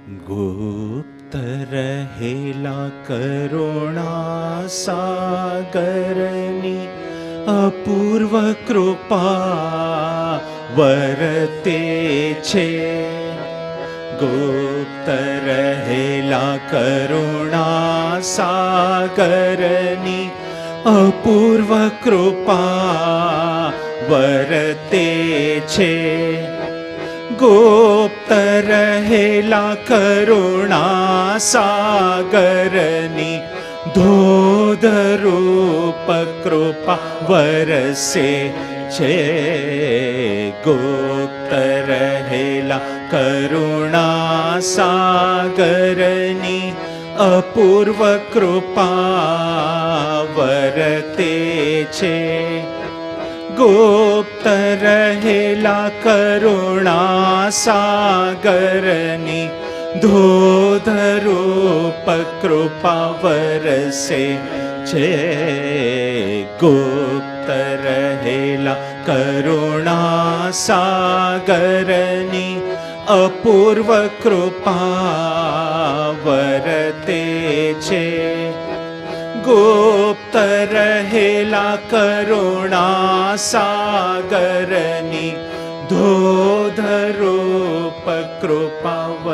ગુપ્ત રહેલા કરુણા સાગરની અપૂર્વ કૃપા વરતે છે. ગુપ્ત રહેલા કરુણા સાગરની અપૂર્વ કૃપા વરતે છે. ગુપ્ત રહેલા કરુણા સાગરની ધોધરૂપ કૃપા વરસે છે. ગુપ્ત રહેલા કરુણા સાગરની અપૂર્વ કૃપા વરતે છે. ગુપ્ત રહેલા કરુણા સાગરની ધોધરૂપ કૃપા વરસે છે. ગુપ્ત રહેલા કરુણા સાગરની અપૂર્વ કૃપા વરતે છે. ગુપ્ત રહેલા કરુણા સાગરની ધોધરૂપ કૃપા